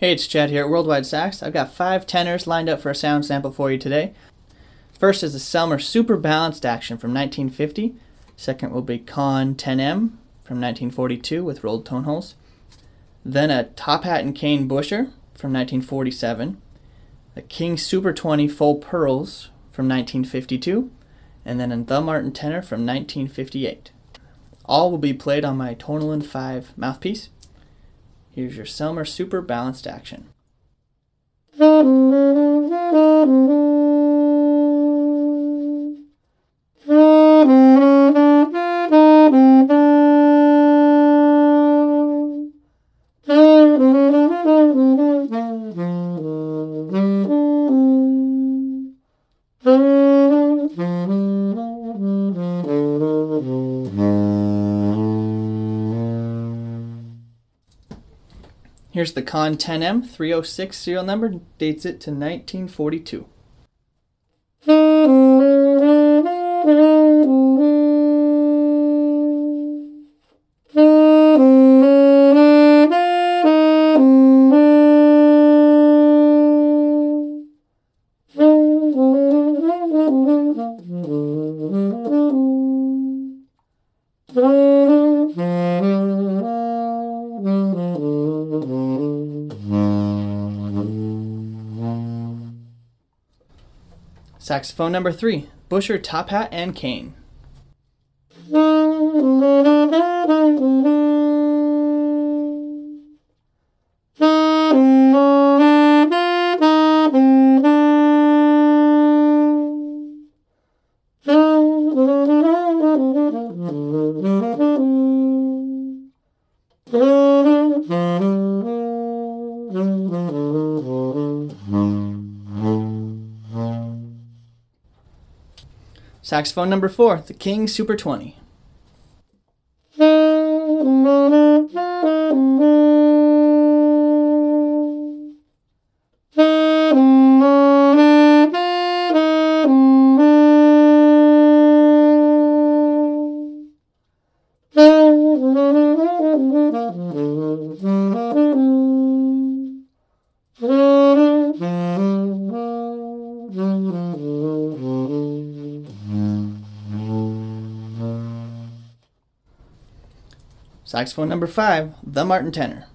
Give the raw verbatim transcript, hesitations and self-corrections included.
Hey, it's Chad here at Worldwide Sax. I've got five tenors lined up for a sound sample for you today. First is the Selmer Super Balanced Action from nineteen fifty. Second will be Conn ten M from nineteen forty-two with rolled tone holes. Then a Top Hat and Cane Busher from nineteen forty-seven. A King Super twenty Full Pearls from nineteen fifty-two. And then a The Martin Tenor from nineteen fifty-eight. All will be played on my Tonalyn five mouthpiece. Here's your Selmer Super Balanced Action. Here's the Conn ten M three oh six serial number, dates it to nineteen forty-two. Saxophone number three, Busher, Top Hat, and Cane. Saxophone number four, the King Super twenty. Saxophone number five, the Martin Tenor.